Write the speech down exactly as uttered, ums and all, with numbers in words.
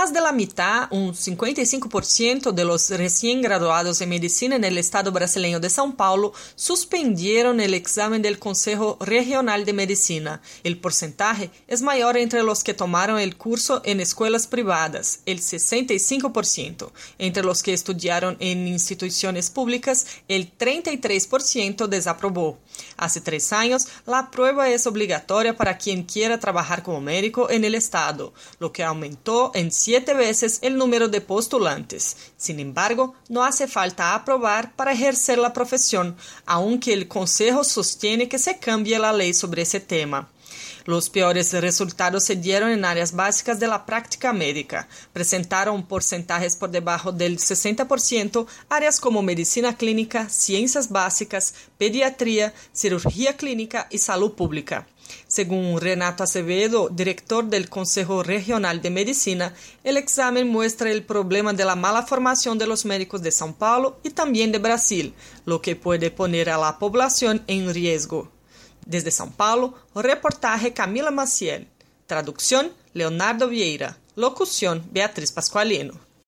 Más de la mitad, un cincuenta y cinco por ciento de los recién graduados en medicina en el estado brasileño de São Paulo suspendieron el examen del Consejo Regional de Medicina. El porcentaje es mayor entre los que tomaron el curso en escuelas privadas, el sesenta y cinco por ciento. Entre los que estudiaron en instituciones públicas, el treinta y tres por ciento desaprobó. Hace tres años, la prueba es obligatoria para quien quiera trabajar como médico en el estado, lo que aumentó en siete veces el número de postulantes. Sin embargo, no hace falta aprobar para ejercer la profesión, aunque el Consejo sostiene que se cambie la ley sobre ese tema. Los peores resultados se dieron en áreas básicas de la práctica médica. Presentaron porcentajes por debajo del sesenta por ciento áreas como medicina clínica, ciencias básicas, pediatría, cirugía clínica y salud pública. Según Renato Acevedo, director del Consejo Regional de Medicina, el examen muestra el problema de la mala formación de los médicos de São Paulo y también de Brasil, lo que puede poner a la población en riesgo. Desde São Paulo, reportaje Camila Maciel. Traducción, Leonardo Vieira. Locución, Beatriz Pascualino.